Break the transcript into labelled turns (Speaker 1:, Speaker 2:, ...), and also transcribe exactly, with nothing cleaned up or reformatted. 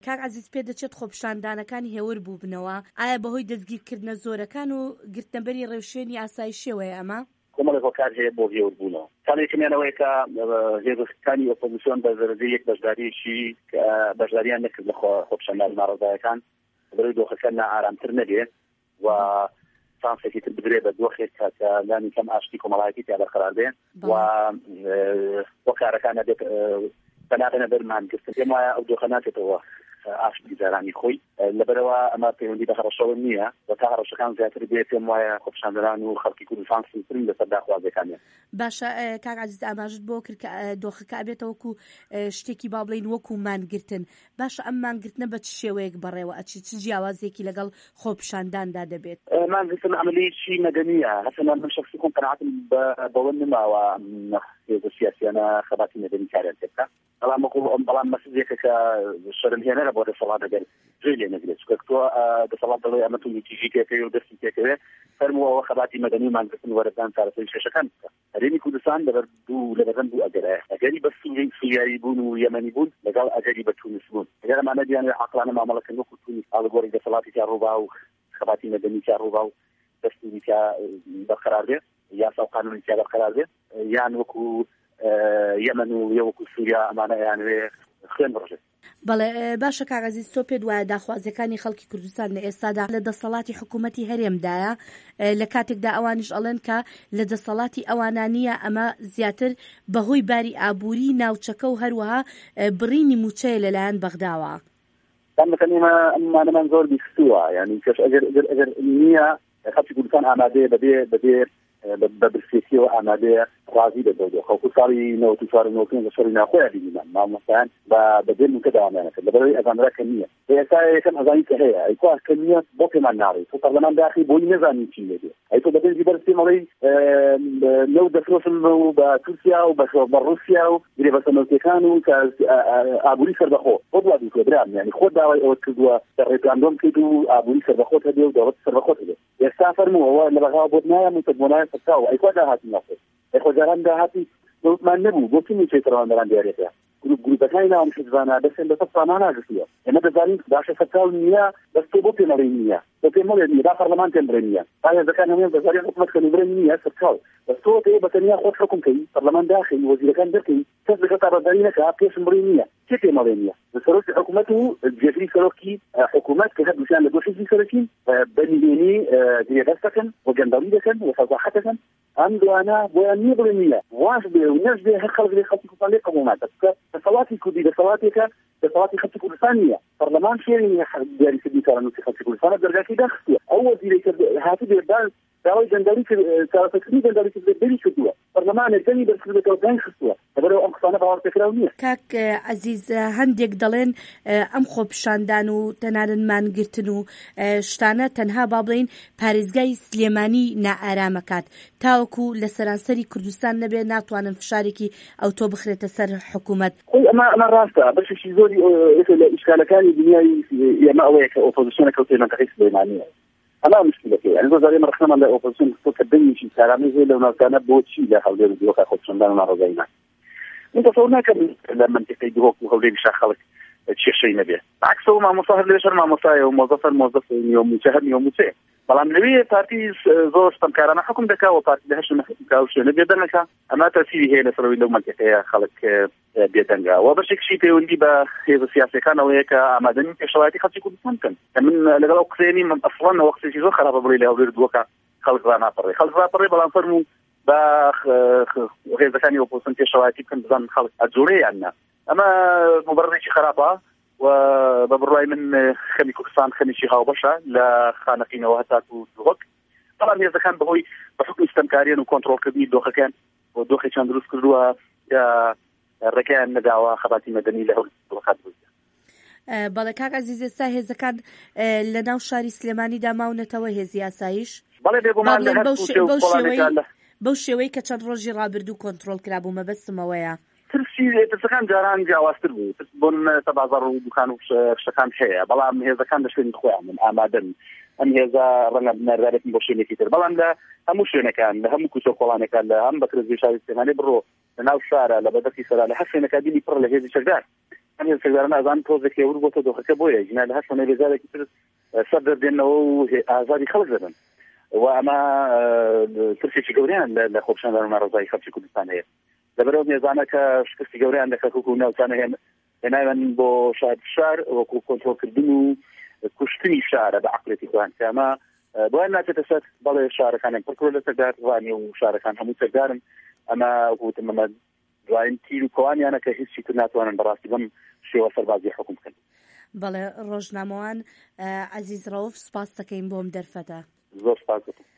Speaker 1: کاک عەزیز پێ دەچێت خۆپیشاندانەکانی هێور بوو بنەوە ئایا بەهۆی دەستگیرکردنە زۆرەکان و گرتنەبەری ڕێوشێنی ئاسایشیەوەیە ئەمە؟
Speaker 2: کۆمەڵێک هۆکار هەیە بۆ هێوربوونەوە. کاڵێکمیانەوەی کە هێزەکانی ئۆپۆزیسیۆن بە زەرەزەی یەک بەشداریشی بەشداریان نەکرد لە خۆپیشاندانی ناڕەزایەکان بەڕێوەی دۆخەکە نائارامتر نەبێ و سانسێکی تر بدرێ بە دۆخێک کە لانی کەم ئاشتی کۆمەڵایەتی تیا بەرقەرار بێ و هۆکارەکان نەبێت بەنابەنە بەرمانگرتن پێم وایە ئەو دۆخە ناچێتەوە ئاشتی جارانی خۆی لەبەرەوە ئەمە پەیوەندی بە هەڕەشەوە نییە و تا هەڕەشەکان زیاتر بێت پێم وایە خۆپیشاندەران و خەڵکی کوردستان سوترین لەسەر داخوازیەکانیان.
Speaker 1: باشە کاک عەزیز ئاماژت بۆ کرد کە دۆخەکە ئەبێتە وەکو شتێکی با بڵێن وەکو مانگرتن. باشە ئەم مانگرتنە بە چ شێوەیەک بەڕێوە ئەچی چ جیاوازێکی لەگەڵ خۆپیشانداندا دەبێت؟
Speaker 2: مانگرتن عملیەکی مەدەنیە هەسەنا من شخصی خۆم قەناعەتم بەوە نماوە هێزە سیاسیانە خەباتی مەدەنی کاریان پێ بەڵام بەڵام مەسئولێکە کە شەرمهێنەرە بۆ دەسەڵات دەگەر جێ لێ نەگرێت چونکە تۆ دەسەڵات دەڵێ ئەمە تۆ یەکیژی تێکەوێ و دەستی تێکەوێ فەرمووەوە خەباتی مەدەنی و مانگرتن وەرەدان چارەسەری شێشەکان بکە. هەرێمی کوردستان لەبەردوو لەبەرەن بوو ئەگەرایە ئەگەری بە سوریایی بوون و یەمەنی بوون لەگەڵ ئەگەری بە تونس بوون ئەگەر ئەمانە دیانێ عەقلانە مامەڵەکردن وەکو تونس ئاڵوگۆڕی دەسەڵاتی تیا ڕووبا و خەباتی مەدەنی تیا ڕووبا و دەستوری تیا بەرقەرار بێ یاسا و قانونی تیا بەرقەرار بێ یان وەکو یەمەن و وەکو سووریا ئەمانە یانوێ خوێن بڕژێت.
Speaker 1: بەڵێ باشە کاک عەزیز تۆ پێت وایە داخوازیەکانی خەڵکی کوردستان لە ئێستادا لە دەسەڵاتی حکوومەتی هەرێمدایە لە کاتێکدا ئەوانش ئەڵێن کە لە دەسەڵاتی ئەوانانیە ئەمە زیاتر بەهۆی باری ئابووری ناوچەکە و هەروەها بڕینی موچەیە لەلایەن بەغداوە.
Speaker 2: تامەکەنیمە ئەمانەمان زۆر بیستووە یعنی کەش ئەگەر ئەگەر نییە خەڵکی کوردستان ئامادەیە بەبێ بەبێ بە برسێتیەوە ئامادەیە ڕازی دەبێت خەڵکو ساڵی نەوەت و چوار و نۆ شەڕی ناخۆیان بینیمان مامۆستایان بە بەبێ موکە داوامیانەکرد لەبەرەوەی ئەزانرا کە نییە ئێستا یەکەم ئەزانی کە هەیە ئەیکوا کە نییە بۆ پێمان ناڕێت تۆ پەرلەمان داخی بۆی نەزانی چی لێدێ ئەی تۆ بەدەنجی بەرز پێمەڵەی نەو دەفرۆشم و بە تورکیا و بە ڕوسیا و گرێ بە سەمەوتیەکان و ئابووری سەربەخۆ بۆ دوا دووکە برام یعنی خۆت داوای ئەوە کردووە ڕێپلاندۆم کرد و ئابووری سەربەخۆت هەبێ و دەوڵەت سەربەخۆت هەبێ ئێستا فەرمووەوە لە بەغاوە بۆت نایە موتە بۆ نایە سەرچاو ئەیکوا داهاتی ناخۆت ئەیخۆ جاران داهاتی دەوتمان نەبوو بۆ چی موچەی سەرۆندەران دیارێتە گروپ گروپەکانی ناوم حزبانە دەستێن بەسەر سامان ناگرتووە ئێمە دەزانین باشە سەرچاو نییە بەس تۆ بۆ پێمەڵێ نییە بۆ پێمەڵێ نییە دا پەرلەمان پێم بڕێ نییە تا هێزەکان هەموویان دەزانین حکومەتکردنی بڕێ نییە سەرچاو بەس تۆ دەیە بەتەنیا خۆت حکومکەی پەرلەمان داخی وەزیرەکان دەکەی کەس لەگەڵ تاڕەداری نەکا پێشم بڕێ نییە چی پێمەڵێ نییە سەرۆکی حکومەت و جێگری سەرۆکی حکومەت کە هەردووشیان لە دۆشێکی سەرەکین بەنیێنی گرێدەست دەکەن و گەندەڵی دەکەن و فەزاحەت دەکەن ئەم دوانە بۆیان نییە بڵێ نییە واش بێ و نەش بێ هەر خەڵک لێ خەڵکی کوردستان لێ قبوڵ ناکات دەسەڵاتی کوردی دەسەڵاتێکە دەسەڵاتی خەڵکی کوردستان نییە پەرلەمان شێری دیاریکردنی کارەنووسی خەڵکی کوردستانە دەرگاکەی داخستووە ئەو وەزیرەی کە هاتی بێدان داوای گەندەڵی چارەسەرکردنی گەندەڵی کرد بەری کردووە پەرلەمانێک دەنگی بەرکردێتەوە دەنگ خستووە لەبەرەوە ئەم قسانە باوەڕ پێکراو نییە.
Speaker 1: کاک عەزیز هەندێک دەڵێن ئەم خۆپیشاندان و تەنانەت مانگرتن و شتانە تەنها با بڵێن پارێزگای سلێمانی نائارامەکات تاوەکو لە سەرانسەری کوردستان نەبێ ناتوانن فشارێکی ئەو تۆ بخرێتە سەر حکوومەت.
Speaker 2: ئەمە ئەمە ڕاستە بەشێکی زۆری لە ئیشکالەکانی دنیای ئێمە ئەوەیە کە ئۆپۆزیسیۆنە کەوتێ منتەقەی سلێمانیە ئەمە مشکلەکەی یعنی زۆر زارێ مەرخەمان لە ئۆپۆزیسیۆن تۆ کە دەنگێکی کارامەی هەیە لەو ناوچانە بۆچی لە هەولێر دیوەکە خۆپیشاندان و ناڕەزایی ناکەن من تصور ناکەم لە منطقەی دیوەک و هەولێری شا خەڵک کێشەی نەبێ عکسەوە مامۆستا هەر لێشەر مامۆستایە و مۆزەفەر مۆزەف نیۆموچە هەر نیۆموچەیە بەڵام لەوێ پارتی زۆر ستەمکارانە حکم دەکا و پارتی لە هەشت نەخەکا و شوێنە بێدەنگەکە ئەمە تەسیری هەیە لەسەرەوەی لەو منطقەیە خەڵک بێدەنگە و بەشێکشی پەیوەندی بە هێزە سیاسیەکانەوەیە کە ئامادەنین پێشەوایەتی خەڵکی کوردستان بکەن من لەگەڵ ئەو قسەیەنی ئەسڵەن وەختێکی زۆر خراپە بڵێ لە هەولێر دووەکە خەڵک ڕاناپەڕێ خەڵک ڕاپەڕێ بەڵام فەرموو بە هێزەکانی ئۆپۆزیسیۆن پێشەوایەتی بکەن بزان خەڵک ئەجوورەیە یان نا ئەمە مبەرڕێکی خراپە و بە بڕوای من خەمی کوردستان خەمیکی هاوبەشە لە خانەقینەوە هەتا و دووەک بەڵام هێزەکان بەهۆی بە حکمی ستەمکاریان و کۆنتڕۆڵکردنی دۆخەکان بۆ دۆخێکیان دروست کردووە ڕێگەیان نەداوە خەباتی مەدەنی لە دۆخات بوویە.
Speaker 1: بەڵێ کاک عەزیز ئێستا هێزەکان لە ناو شاری سلێمانیدا ماونەتەوە هێزی ئاسایش
Speaker 2: بەڵێ بێگومان لە هەر شوێنێک
Speaker 1: بەو شێوەی کە چەند ڕۆژی ڕابردوو کۆنتڕۆڵ کرابوو مەبەستمەوەیە
Speaker 2: ترسی ترسەکان جاران جیاوازتر بوو بۆن تەبازەڕ و دوکان و شتەکان هەیە بەڵام هێزەکان لە شوێنی خۆیان من ئامادەن ئەم هێزە ڕەنگە بنەردارێتن بۆ شوێنێکی تر بەڵام لە هەموو شوێنەکان لە هەموو کوچە کۆڵانەکان لە هەم بەکرێزی شاری سلێمانی بڕۆ لە ناو شارە لە بەدەستی سەرا لە هەر شوێنەکە بینی پڕ لە هێزی چەکدار سەرداران ئازان تۆزێک ێور بۆتە دۆخەکە بۆیە ژنا لە هەشتانە بێزارێکی تر سەر دەردێنەوە و ئازادی خەڵک دەبن و ئەمە ترسێکی گەوریان لە خۆپیشاندان و ناڕەزایی خەڵکی کوردستان هەیە لەبەرەوە مێزانە کە شکستی گەوریان دەکات وەکو ناوچانە هێناوێن بۆ شار شار وەکو کۆنتڕۆلکردن و کوشتنی شارە بە عەقڵێتی خۆیان کە ئەمە بۆیان ناچێتە سەر بەڵێ شارەکانیان پڕکرۆ لە سەردار وانێ و شارەکان هەموو سەردارن ئەمە وتم ئەمە دوایین تیر و کۆوانیانە کە هیچی تر ناتوانن بەڕاستی بەم شێوە سەربازی حکوم بکەن.
Speaker 1: بەڵێ ڕۆژنامەوان عەزیز ڕەوف سپاس دەکەین بۆم دەرفەتە.
Speaker 2: زۆر سپاس دەکەم.